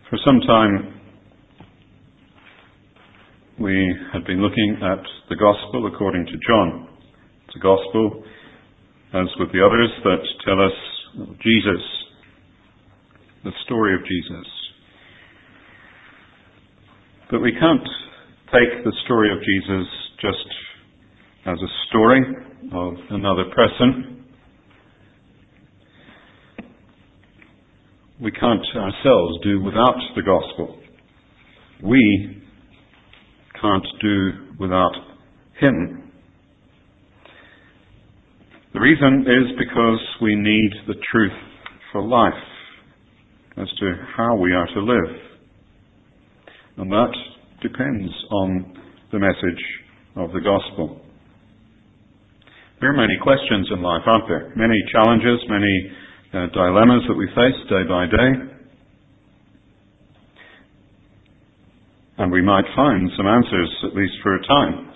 For some time, we had been looking at the Gospel according to John. It's a Gospel, as with the others, that tell us Jesus, the story of Jesus. But we can't take the story of Jesus just as a story of another person. We can't ourselves do without the Gospel. We can't do without Him. The reason is because we need the truth for life as to how we are to live. And that depends on the message of the Gospel. There are many questions in life, aren't there? Many challenges, many dilemmas that we face day by day. And we might find some answers, at least for a time.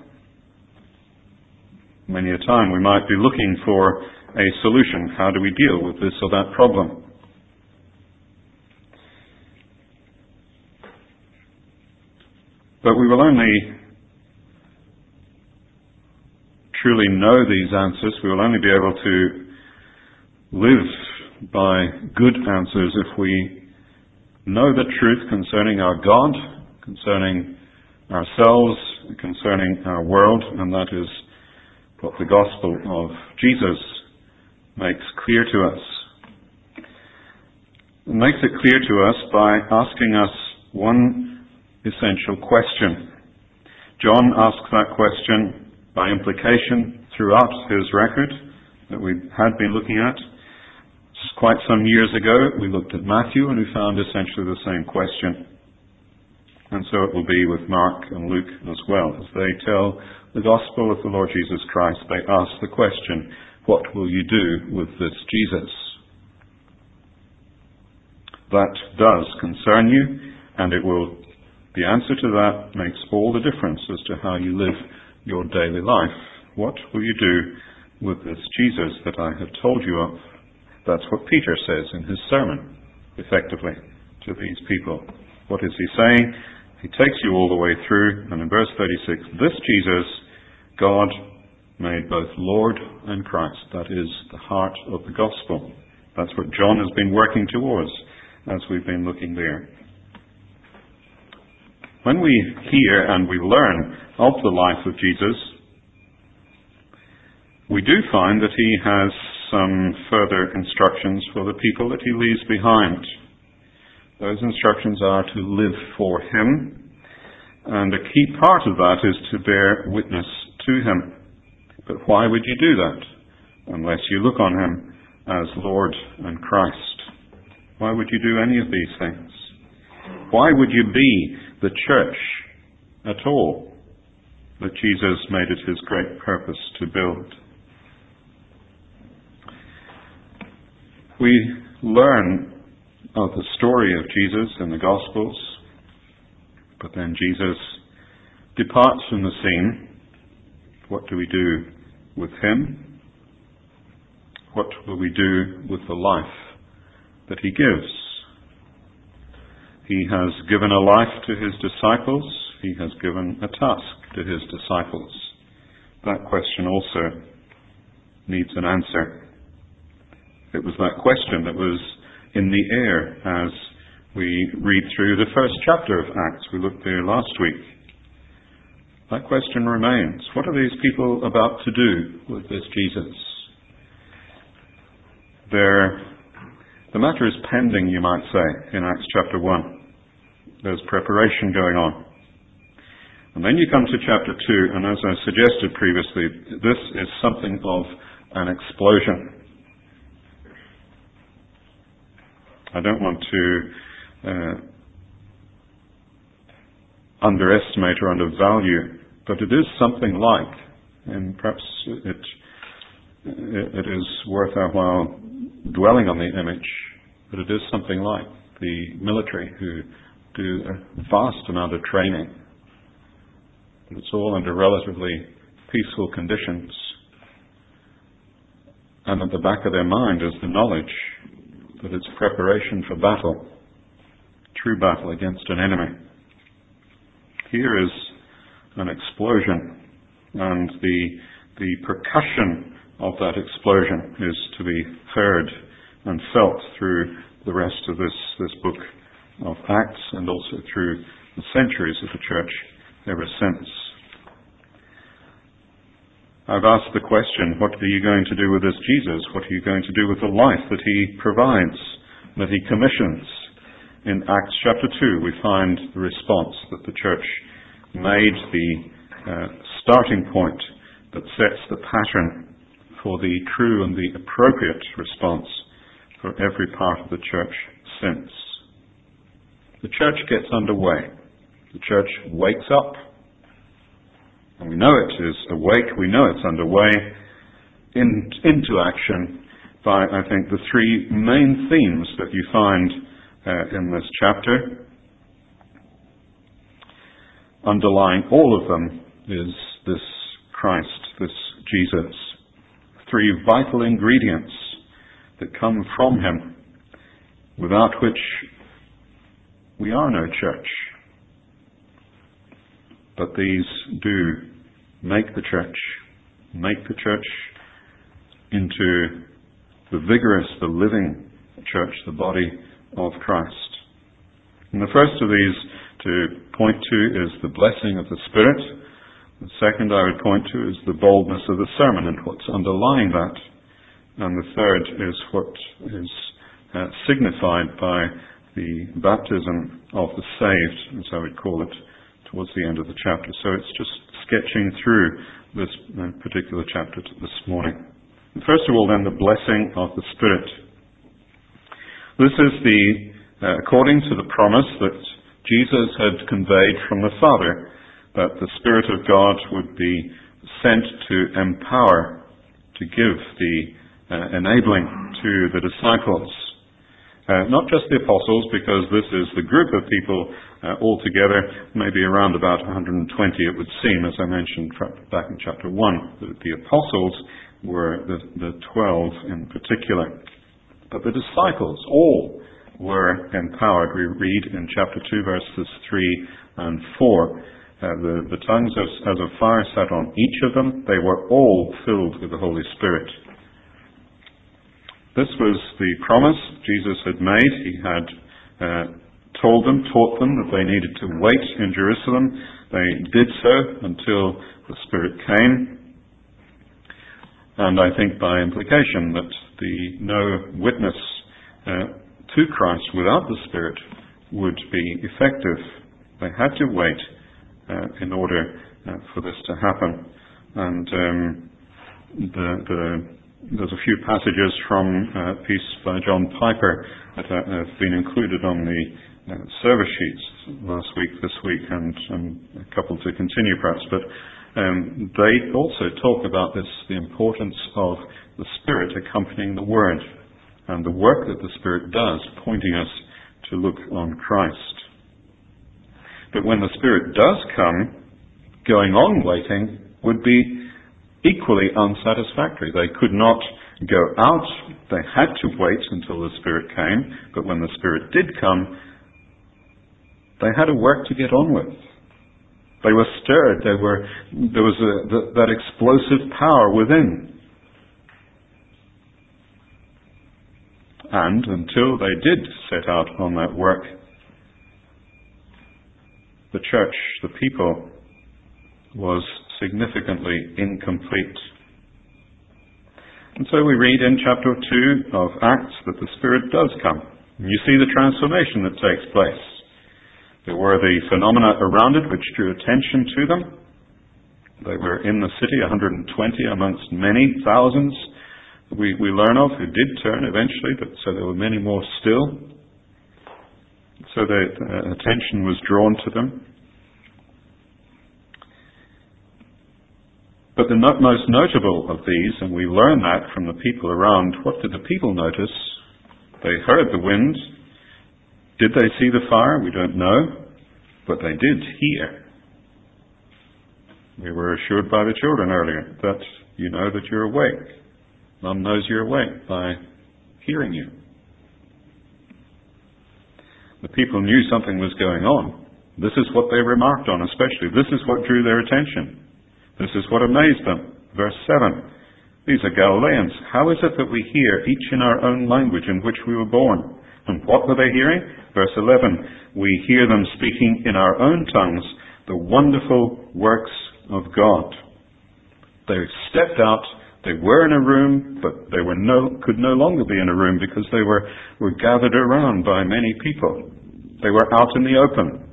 Many a time we might be looking for a solution. How do we deal with this or that problem? But we will only truly know these answers. We will only be able to live by good answers if we know the truth concerning our God, concerning ourselves, concerning our world, and that is what the Gospel of Jesus makes clear to us. It makes it clear to us by asking us one essential question. John asks that question by implication throughout his record that we had been looking at. Quite some years ago, we looked at Matthew and we found essentially the same question. And so it will be with Mark and Luke as well. As they tell the gospel of the Lord Jesus Christ, they ask the question, what will you do with this Jesus? That does concern you, and the answer to that makes all the difference as to how you live your daily life. What will you do with this Jesus that I have told you of? That's what Peter says in his sermon, effectively, to these people. What is he saying? He takes you all the way through, and in verse 36, this Jesus, God made both Lord and Christ. That is the heart of the gospel. That's what John has been working towards as we've been looking there. When we hear and we learn of the life of Jesus, we do find that he has some further instructions for the people that he leaves behind. Those instructions are to live for him, and a key part of that is to bear witness to him. But why would you do that unless you look on him as Lord and Christ? Why would you do any of these things? Why would you be the church at all that Jesus made it his great purpose to build? We learn of the story of Jesus in the Gospels, but then Jesus departs from the scene. What do we do with him? What will we do with the life that he gives? He has given a life to his disciples. He has given a task to his disciples. That question also needs an answer. It was that question that was in the air as we read through the first chapter of Acts. We looked there last week. That question remains. What are these people about to do with this Jesus? The matter is pending, you might say, in Acts chapter 1. There's preparation going on. And then you come to chapter 2, and as I suggested previously, this is something of an explosion. I don't want to underestimate or undervalue, but it is something like, and perhaps it is worth our while dwelling on the image, but it is something like the military who do a vast amount of training. It's all under relatively peaceful conditions. And at the back of their mind is the knowledge that it's preparation for battle. true battle against an enemy. Here is an explosion, and the percussion of that explosion is to be heard and felt through the rest of this book of Acts, and also through the centuries of the church ever since. I've asked the question, what are you going to do with this Jesus? What are you going to do with the life that he provides, that he commissions? In Acts chapter 2, we find the response that the church made, the starting point that sets the pattern for the true and the appropriate response for every part of the church since. The church gets underway. The church wakes up. And we know it is awake. We know it's underway into action by, I think, the three main themes that you find in this chapter. Underlying all of them is this Christ, this Jesus. Three vital ingredients that come from him, without which we are no church. But these do make the church into the vigorous, the living church, the body of Christ. And the first of these to point to is the blessing of the Spirit. The second I would point to is the boldness of the sermon and what's underlying that. And the third is what is signified by the baptism of the saved, as I would call it, towards the end of the chapter. So it's just sketching through this particular chapter this morning. And first of all, then, the blessing of the Spirit. This is according to the promise that Jesus had conveyed from the Father, that the Spirit of God would be sent to empower, to give the enabling to the disciples. Not just the apostles, because this is the group of people altogether, maybe around about 120 it would seem, as I mentioned back in chapter 1, that the apostles were the 12 in particular. But the disciples all were empowered. We read in chapter 2, verses 3 and 4, the tongues as of fire sat on each of them. They were all filled with the Holy Spirit. This was the promise Jesus had made. He had taught them that they needed to wait in Jerusalem. They did so until the Spirit came. And I think by implication that no witness to Christ without the Spirit would be effective. They had to wait in order for this to happen. And there's a few passages from a piece by John Piper that have been included on the service sheets last week, this week, and a couple to continue perhaps. But they also talk about this, the importance of the Spirit accompanying the Word and the work that the Spirit does, pointing us to look on Christ. But when the Spirit does come, going on waiting would be equally unsatisfactory. They could not go out. They had to wait until the Spirit came. But when the Spirit did come, they had a work to get on with. They were stirred. There was that explosive power within. And until they did set out on that work, the church, the people, was significantly incomplete. And so we read in chapter 2 of Acts that the Spirit does come. And you see the transformation that takes place. There were the phenomena around it which drew attention to them. They were in the city, 120 amongst many thousands we learn of who did turn eventually, but so there were many more still. So the attention was drawn to them. But the most notable of these, and we learn that from the people around, what did the people notice? They heard the wind. Did they see the fire? We don't know. But they did hear. We were assured by the children earlier that you know that you're awake. Mum knows you're awake by hearing you. The people knew something was going on. This is what they remarked on especially. This is what drew their attention. This is what amazed them. Verse 7. These are Galileans. How is it that we hear each in our own language in which we were born? And what were they hearing? Verse 11. We hear them speaking in our own tongues the wonderful works of God. They stepped out. They were in a room, but they could no longer be in a room because they were gathered around by many people. They were out in the open.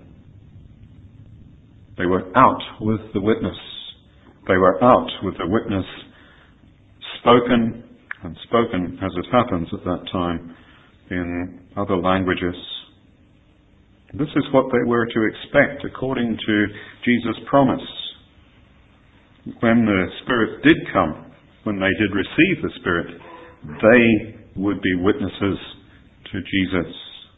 They were out with the witness. They were out with the witness, spoken as it happens at that time in other languages. This is what they were to expect according to Jesus' promise. When the Spirit did come, when they did receive the Spirit, they would be witnesses to Jesus.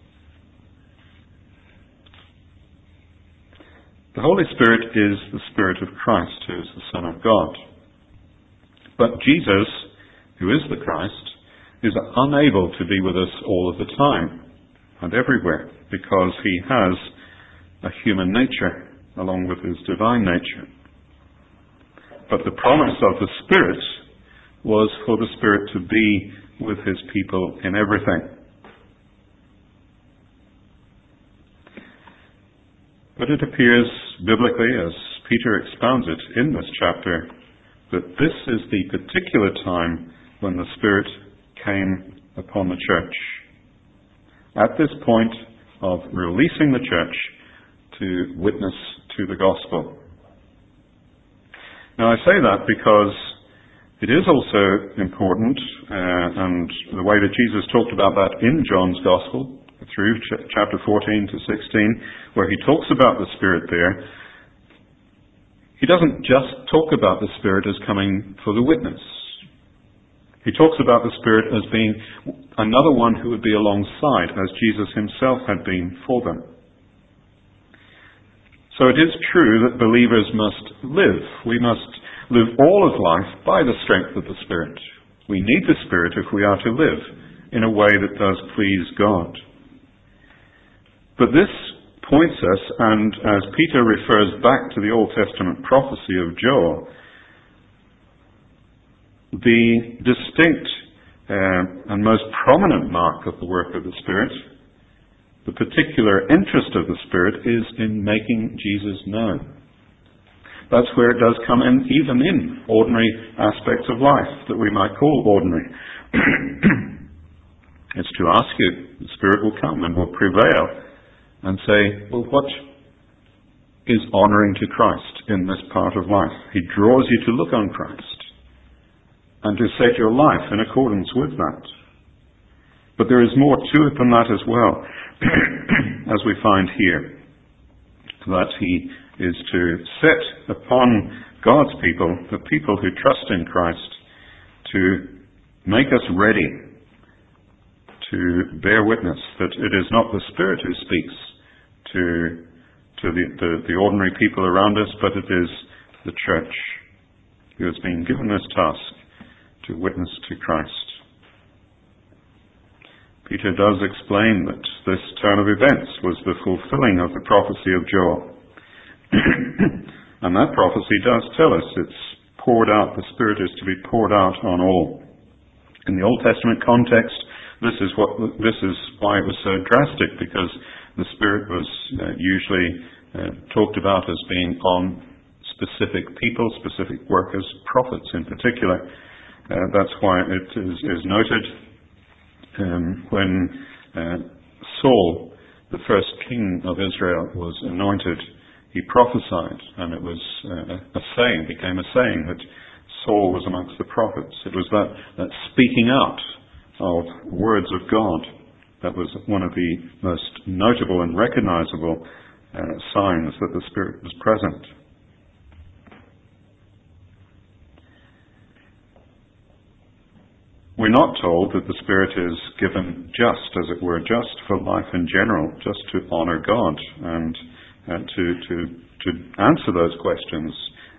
The Holy Spirit is the Spirit of Christ, who is the Son of God. But Jesus, who is the Christ, is unable to be with us all of the time and everywhere because he has a human nature along with his divine nature. But the promise of the Spirit was for the Spirit to be with his people in everything. But it appears biblically, as Peter expounds it in this chapter, that this is the particular time when the Spirit came upon the church. At this point of releasing the church to witness to the gospel. Now I say that because it is also important, and the way that Jesus talked about that in John's Gospel, through chapter 14 to 16, where he talks about the Spirit there, he doesn't just talk about the Spirit as coming for the witness. He talks about the Spirit as being another one who would be alongside, as Jesus himself had been for them. So it is true that believers must live. We must live all of life by the strength of the Spirit. We need the Spirit if we are to live in a way that does please God. But this points us, and as Peter refers back to the Old Testament prophecy of Joel, the distinct and most prominent mark of the work of the Spirit, the particular interest of the Spirit, is in making Jesus known. That's where it does come in, even in ordinary aspects of life that we might call ordinary. It's to ask you, the Spirit will come and will prevail and say, well, what is honouring to Christ in this part of life? He draws you to look on Christ and to set your life in accordance with that. But there is more to it than that as well, as we find here, that he is to set upon God's people, the people who trust in Christ, to make us ready to bear witness that it is not the Spirit who speaks to the ordinary people around us, but it is the church who has been given this task to witness to Christ. Peter does explain that this turn of events was the fulfilling of the prophecy of Joel. And that prophecy does tell us it's poured out, the Spirit is to be poured out on all. In the Old Testament context, this is why it was so drastic, because the Spirit was usually talked about as being on specific people, specific workers, prophets in particular. That's why it is noted when Saul, the first king of Israel, was anointed, he prophesied, and it was a saying, became a saying that Saul was amongst the prophets. It was that speaking out of words of God that was one of the most notable and recognizable signs that the Spirit was present. We're not told that the Spirit is given just, as it were, just for life in general, just to honor God and to answer those questions.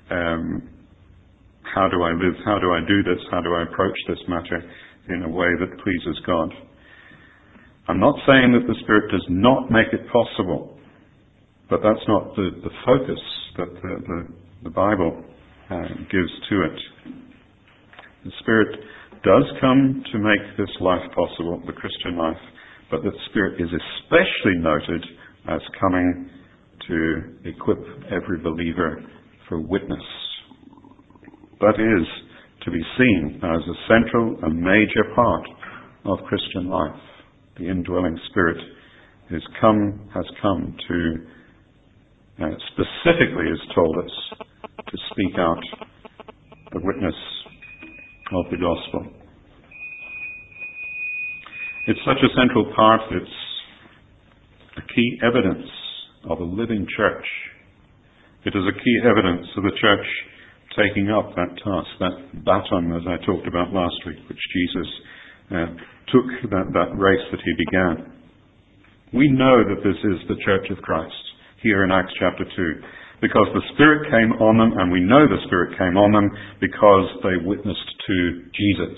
How do I live? How do I do this? How do I approach this matter in a way that pleases God? I'm not saying that the Spirit does not make it possible, but that's not the focus that the Bible gives to it. The Spirit does come to make this life possible, the Christian life, but the Spirit is especially noted as coming to equip every believer for witness. That is to be seen as a central and major part of Christian life. The indwelling Spirit has come to, specifically has told us, to speak out the witness of the gospel. It's such a central part, it's a key evidence of a living church. It is a key evidence of the church taking up that task, that baton, as I talked about last week, which Jesus took, that race that he began. We know that this is the church of Christ, here in Acts chapter 2, because the Spirit came on them, and we know the Spirit came on them because they witnessed to Jesus.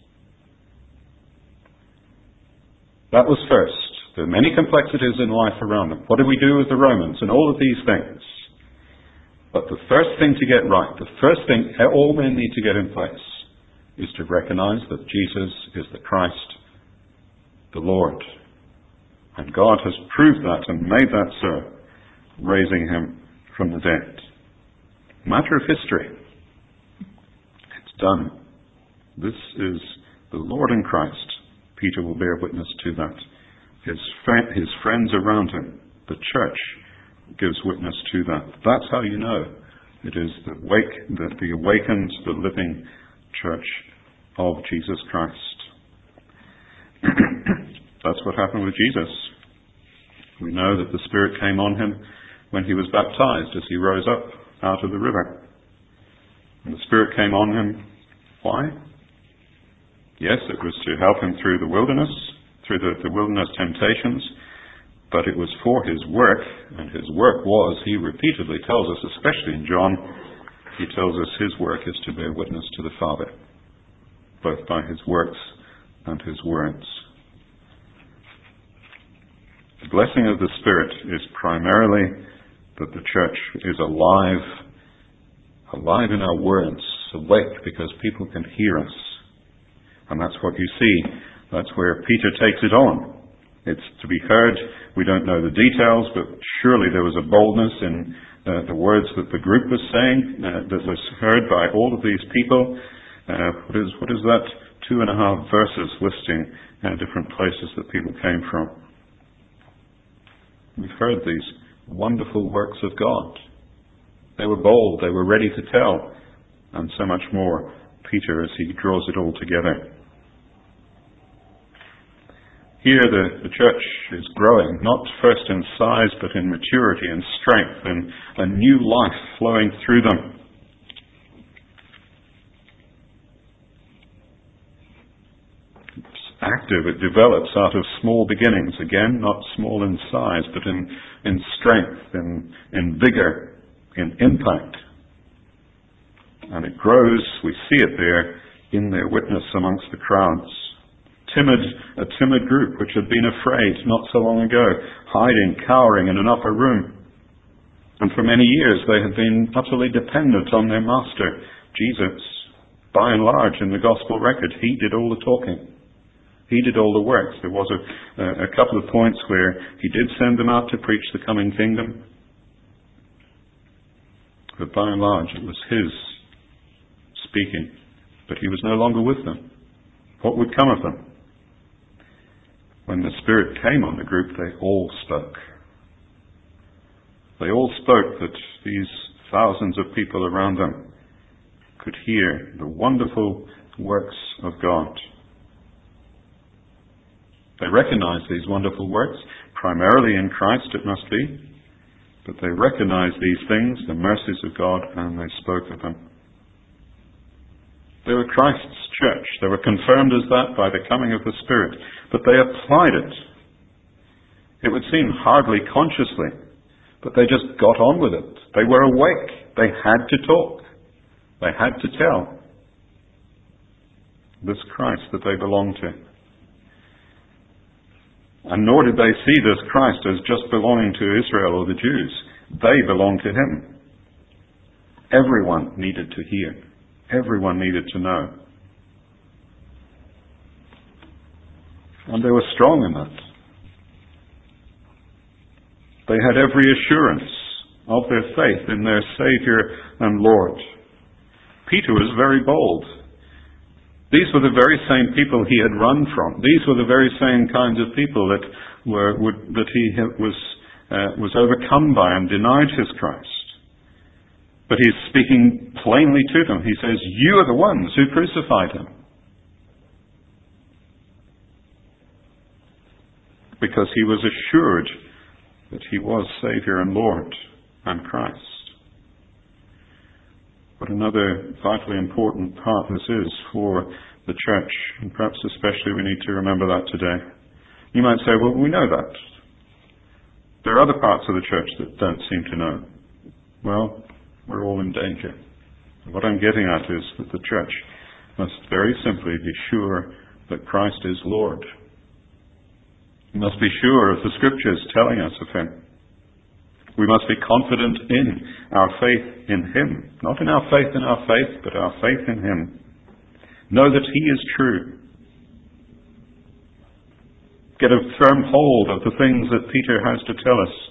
That was first. There are many complexities in life around them. What do we do with the Romans and all of these things? But the first thing to get right, the first thing all men need to get in place, is to recognize that Jesus is the Christ, the Lord. And God has proved that and made that so, raising him from the dead. Matter of history. It's done. This is the Lord in Christ. Peter will bear witness to that. His friends around him, the church, gives witness to that. That's how you know it is the awakened, the living church of Jesus Christ. That's what happened with Jesus. We know that the Spirit came on him when he was baptized as he rose up out of the river. And the Spirit came on him. Why? Yes, it was to help him through the wilderness, through the wilderness temptations, but it was for his work, and his work was, he repeatedly tells us, especially in John, he tells us his work is to bear witness to the Father, both by his works and his words. The blessing of the Spirit is primarily that the church is alive in our words, awake because people can hear us. And that's what you see. That's where Peter takes it on. It's to be heard. We don't know the details, but surely there was a boldness in the words that the group was saying that was heard by all of these people. What is that? 2.5 verses listing different places that people came from. We've heard these wonderful works of God. They were bold. They were ready to tell. And so much more, Peter, as he draws it all together. Here the church is growing, not first in size, but in maturity and strength, and a new life flowing through them. It's active, it develops out of small beginnings, again, not small in size, but in strength, in vigor, in impact. And it grows, we see it there, in their witness amongst the crowds. A timid group which had been afraid not so long ago, hiding, cowering in an upper room. And for many years they had been utterly dependent on their master, Jesus. By and large, in the gospel record, he did all the talking. He did all the works. There was a couple of points where he did send them out to preach the coming kingdom. But by and large, it was his speaking. But he was no longer with them. What would come of them? When the Spirit came on the group, they all spoke. They all spoke that these thousands of people around them could hear the wonderful works of God. They recognized these wonderful works, primarily in Christ it must be, but they recognized these things, the mercies of God, and they spoke of them. They were Christ's church. They were confirmed as that by the coming of the Spirit. But they applied it. It would seem hardly consciously, but they just got on with it. They were awake. They had to talk. They had to tell this Christ that they belonged to. And nor did they see this Christ as just belonging to Israel or the Jews. They belonged to him. Everyone needed to hear. Everyone needed to know. And they were strong in that. They had every assurance of their faith in their Saviour and Lord. Peter was very bold. These were the very same people he had run from. These were the very same kinds of people that he was overcome by and denied his Christ. But he's speaking plainly to them. He says, "You are the ones who crucified him." Because he was assured that he was Saviour and Lord and Christ. But another vitally important part this is for the church, and perhaps especially we need to remember that today. You might say, well, we know that. There are other parts of the church that don't seem to know. Well, we're all in danger. What I'm getting at is that the church must very simply be sure that Christ is Lord. We must be sure of the Scriptures telling us of him. We must be confident in our faith in him. Not in our faith in our faith, but our faith in him. Know that he is true. Get a firm hold of the things that Peter has to tell us.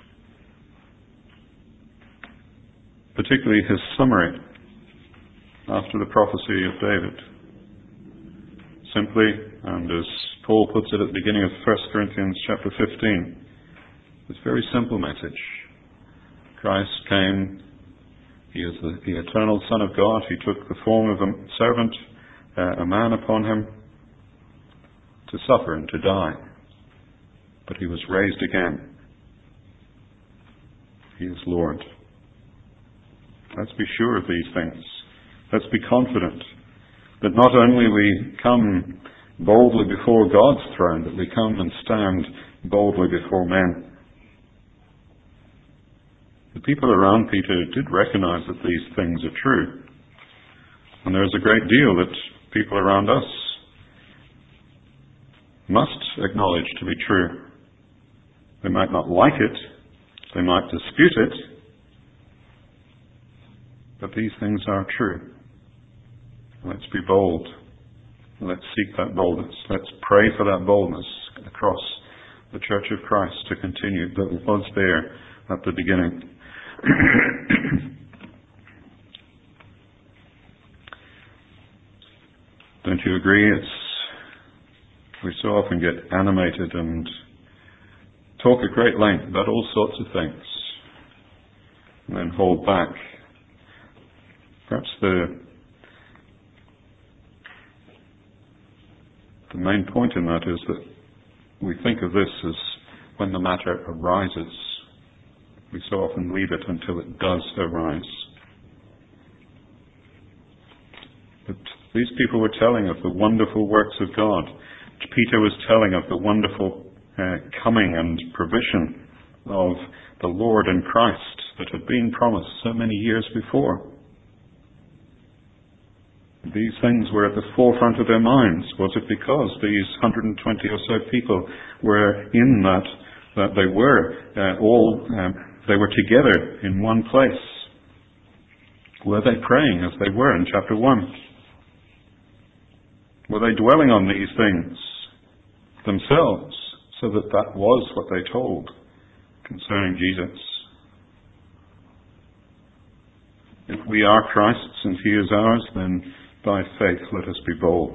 Particularly his summary after the prophecy of David. Simply, and as Paul puts it at the beginning of 1 Corinthians chapter 15, this very simple message. Christ came, he is the eternal Son of God, he took the form of a servant, a man upon him, to suffer and to die. But he was raised again. He is Lord. Let's be sure of these things. Let's be confident that not only we come boldly before God's throne, but we come and stand boldly before men. The people around Peter did recognize that these things are true. And there is a great deal that people around us must acknowledge to be true. They might not like it, they might dispute it, but these things are true. Let's be bold. Let's seek that boldness. Let's pray for that boldness across the Church of Christ to continue that was there at the beginning. Don't you agree? We so often get animated and talk at great length about all sorts of things and then hold back. Perhaps the main point in that is that we think of this as when the matter arises. We so often leave it until it does arise. But these people were telling of the wonderful works of God. Peter was telling of the wonderful coming and provision of the Lord and Christ that had been promised so many years before. These things were at the forefront of their minds. Was it because these 120 or so people were in that they were they were together in one place? Were they praying as they were in chapter 1? Were they dwelling on these things themselves so that was what they told concerning Jesus? If we are Christ's and he is ours, then by faith let us be bold.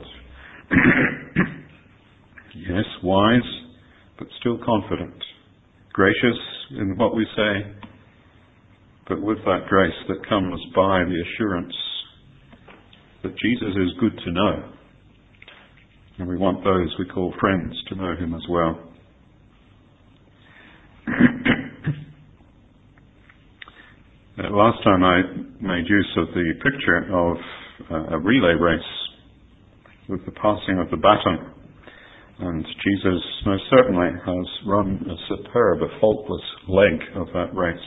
Yes, wise, but still confident. Gracious in what we say, but with that grace that comes by the assurance that Jesus is good to know. And we want those we call friends to know him as well. Last time I made use of the picture of a relay race with the passing of the baton. And Jesus most certainly has run a superb, a faultless leg of that race.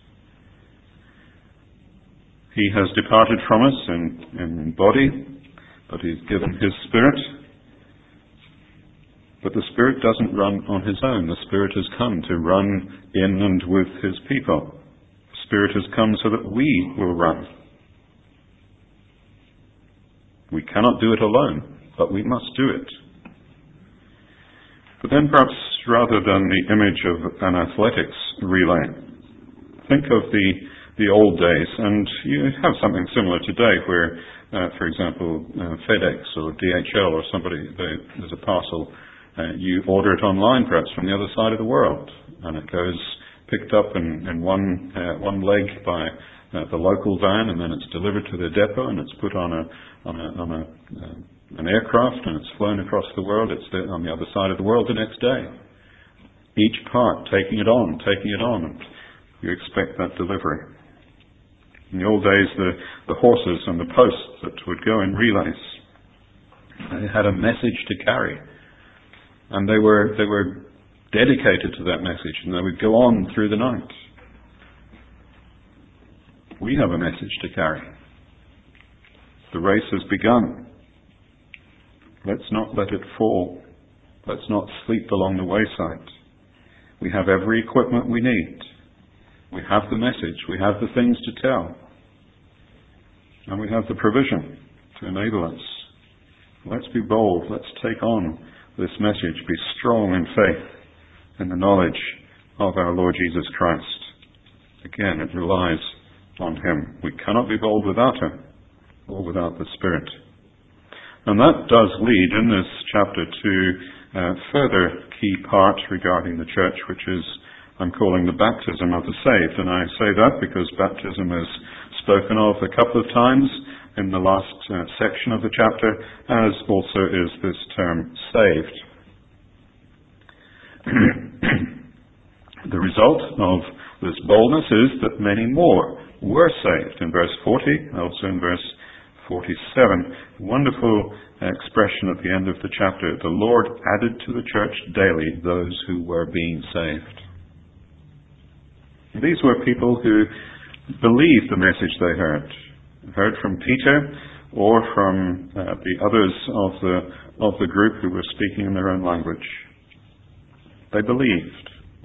He has departed from us in body, but he's given his spirit. But the Spirit doesn't run on his own. The Spirit has come to run in and with his people. The Spirit has come so that we will run. We cannot do it alone, but we must do it. But then perhaps rather than the image of an athletics relay, think of the old days, and you have something similar today where, for example, FedEx or DHL or somebody, there's a parcel, you order it online perhaps from the other side of the world, and it goes picked up in one leg by the local van, and then it's delivered to the depot, and it's put on an aircraft, and it's flown across the world. It's there on the other side of the world the next day. Each part taking it on, and you expect that delivery. In the old days, the horses and the posts that would go in relays, they had a message to carry, and they were dedicated to that message, and they would go on through the night. We have a message to carry. The race has begun. Let's not let it fall. Let's not sleep along the wayside. We have every equipment we need. We have the message. We have the things to tell. And we have the provision to enable us. Let's be bold. Let's take on this message. Be strong in faith, in the knowledge of our Lord Jesus Christ. Again, it relies on him. We cannot be bold without him or without the Spirit. And that does lead in this chapter to a further key part regarding the church, which is, I'm calling the baptism of the saved. And I say that because baptism is spoken of a couple of times in the last section of the chapter, as also is this term saved. The result of this boldness is that many more were saved. In verse 40, also in verse 47, wonderful expression at the end of the chapter. The Lord added to the church daily those who were being saved. These were people who believed the message they heard from Peter or from the others of the group who were speaking in their own language. They believed.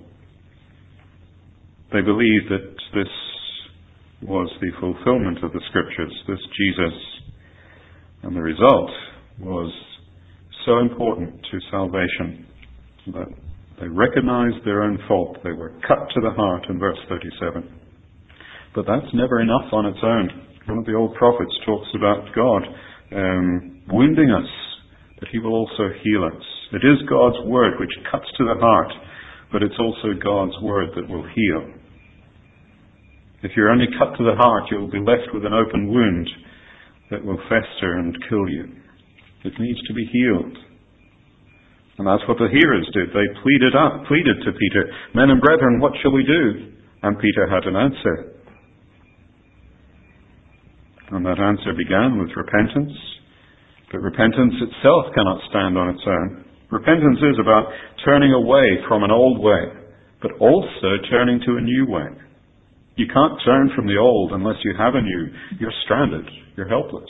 They believed that this was the fulfillment of the Scriptures, this Jesus. And the result was so important to salvation that they recognized their own fault. They were cut to the heart in verse 37. But that's never enough on its own. One of the old prophets talks about God wounding us, but he will also heal us. It is God's word which cuts to the heart, but it's also God's word that will heal. If you're only cut to the heart, you'll be left with an open wound that will fester and kill you. It needs to be healed. And that's what the hearers did. They pleaded to Peter, "Men and brethren, what shall we do?" And Peter had an answer. And that answer began with repentance. But repentance itself cannot stand on its own. Repentance is about turning away from an old way, but also turning to a new way. You can't turn from the old unless you have a new. You're stranded. You're helpless.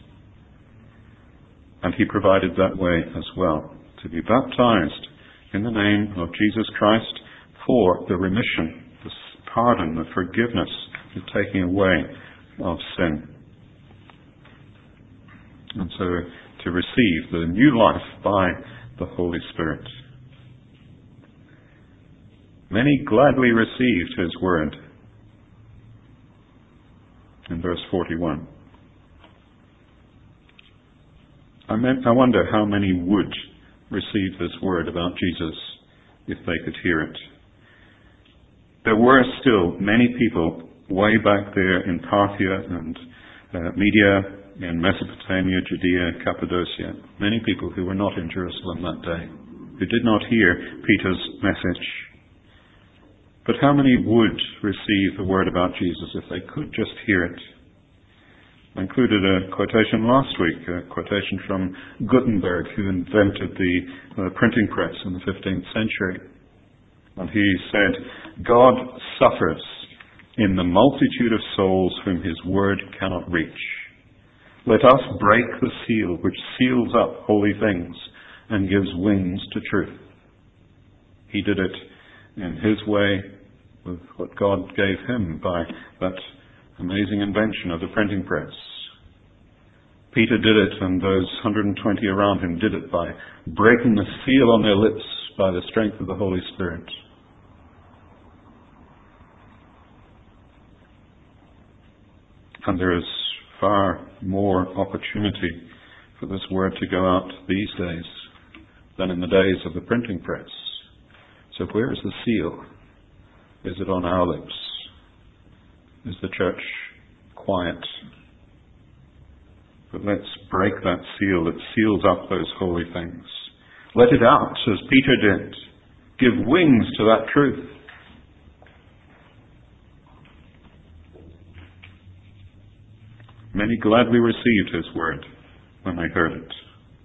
And he provided that way as well, to be baptized in the name of Jesus Christ for the remission, the pardon, the forgiveness, the taking away of sin. And so to receive the new life by the Holy Spirit. Many gladly received his word. In verse 41. I wonder how many would receive this word about Jesus if they could hear it. There were still many people way back there in Parthia and Media, in Mesopotamia, Judea, Cappadocia, many people who were not in Jerusalem that day, who did not hear Peter's message. But how many would receive the word about Jesus if they could just hear it? I included a quotation last week, a quotation from Gutenberg, who invented the printing press in the 15th century. And he said, "God suffers in the multitude of souls whom his word cannot reach. Let us break the seal which seals up holy things, and gives wings to truth. He did it in his way with what God gave him by that amazing invention of the printing press. Peter did it, and those 120 around him did it by breaking the seal on their lips by the strength of the Holy Spirit. And there is far more opportunity for this word to go out these days than in the days of the printing press. So where is the seal? Is it on our lips? Is the church quiet? But let's break that seal that seals up those holy things. Let it out, as Peter did. Give wings to that truth. Many gladly received his word when they heard it.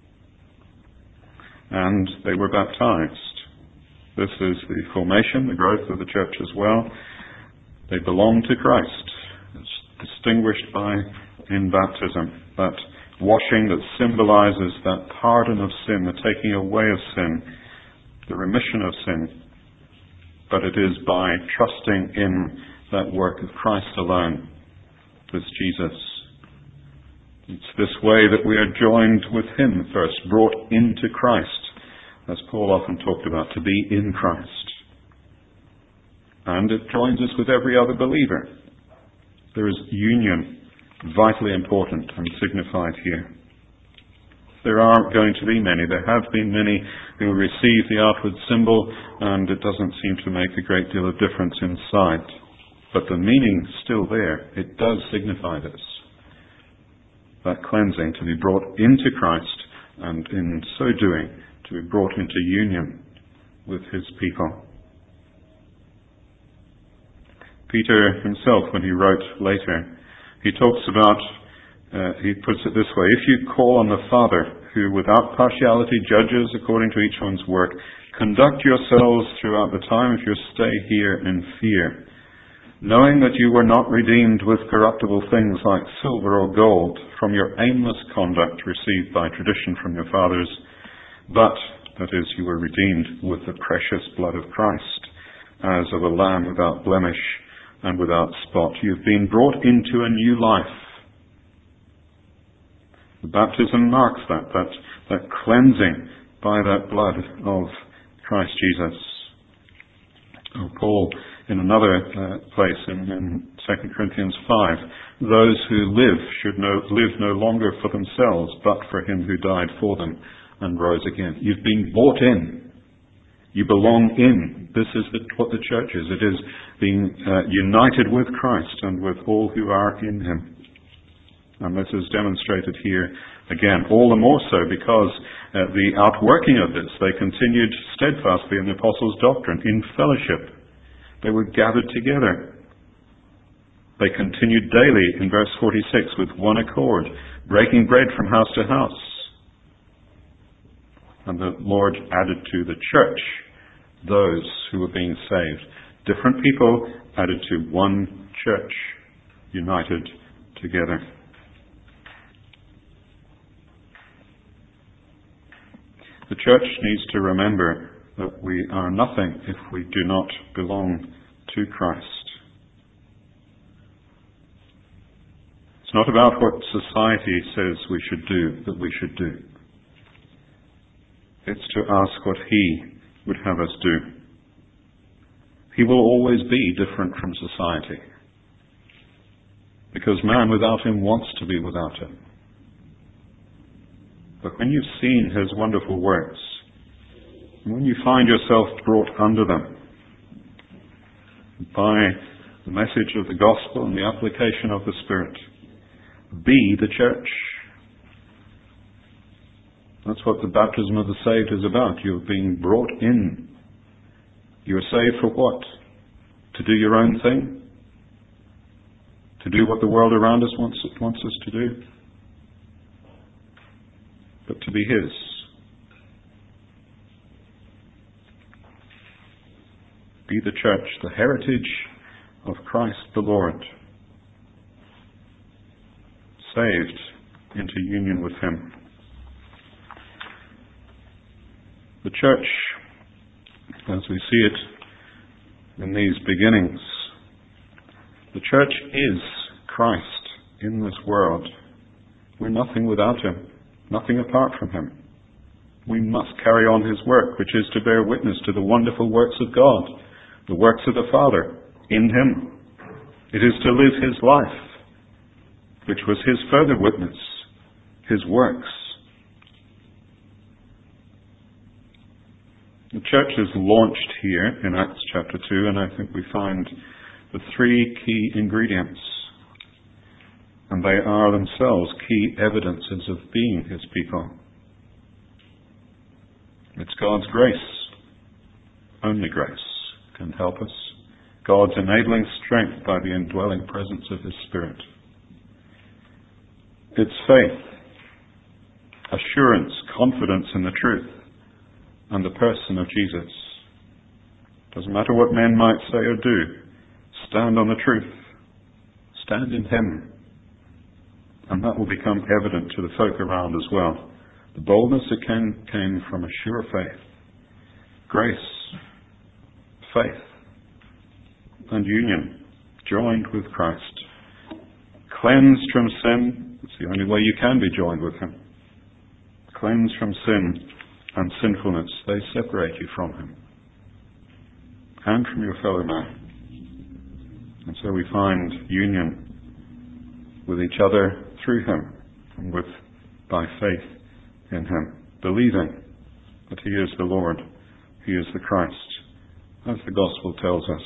And they were baptized. This is the formation, the growth of the church as well. They belong to Christ. It's distinguished by in baptism, that washing that symbolizes that pardon of sin, the taking away of sin, the remission of sin. But it is by trusting in that work of Christ alone, this Jesus. It's this way that we are joined with him first, brought into Christ, as Paul often talked about, to be in Christ. And it joins us with every other believer. There is union, vitally important and signified here. There are going to be many, there have been many who receive the outward symbol, and it doesn't seem to make a great deal of difference inside. But the meaning's still there. It does signify this. That cleansing, to be brought into Christ, and in so doing, to be brought into union with his people. Peter himself, when he wrote later, he talks about, he puts it this way: if you call on the Father, who without partiality judges according to each one's work, conduct yourselves throughout the time of your stay here in fear, knowing that you were not redeemed with corruptible things like silver or gold from your aimless conduct received by tradition from your fathers, but, that is, you were redeemed with the precious blood of Christ, as of a lamb without blemish and without spot. You've been brought into a new life. The baptism marks that cleansing by that blood of Christ Jesus. Oh, Paul, in another place in 2 Corinthians 5, those who live should live no longer for themselves, but for him who died for them and rose again. You've been bought in. You belong in. This is what the church is. It is being united with Christ and with all who are in him. And this is demonstrated here again, all the more so because the outworking of this, they continued steadfastly in the apostles' doctrine, in fellowship. They were gathered together. They continued daily, in verse 46, with one accord, breaking bread from house to house. And the Lord added to the church those who were being saved. Different people added to one church, united together. The church needs to remember that we are nothing if we do not belong to Christ. It's not about what society says we should do that we should do. It's to ask what he would have us do. He will always be different from society, because man without him wants to be without him. But when you've seen his wonderful works, and when you find yourself brought under them by the message of the gospel and the application of the Spirit, be the church. That's what the baptism of the saved is about. You're being brought in. You're saved for what? To do your own thing? To do what the world around us wants us to do? But to be his. Be the church, the heritage of Christ the Lord. Saved into union with him. The church, as we see it in these beginnings, the church is Christ in this world. We're nothing without him, nothing apart from him. We must carry on his work, which is to bear witness to the wonderful works of God, the works of the Father in him. It is to live his life, which was his further witness, his works. The church is launched here in Acts chapter 2, and I think we find the three key ingredients. And they are themselves key evidences of being his people. It's God's grace. Only grace can help us. God's enabling strength by the indwelling presence of his Spirit. It's faith, assurance, confidence in the truth and the person of Jesus. Doesn't matter what men might say or do, stand on the truth. Stand in him. And that will become evident to the folk around as well. The boldness that came from a sure faith, grace, faith, and union, joined with Christ. Cleansed from sin, it's the only way you can be joined with him. Cleansed from sin and sinfulness, they separate you from him and from your fellow man. And so we find union with each other through him and by faith in him, believing that he is the Lord, he is the Christ, as the gospel tells us.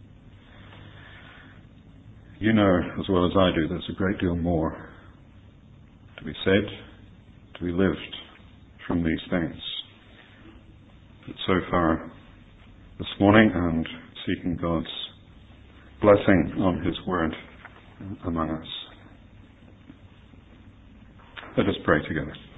You know as well as I do, there's a great deal more to be said, to be lived from these things. But so far this morning, and seeking God's blessing on his word among us. Let us pray together.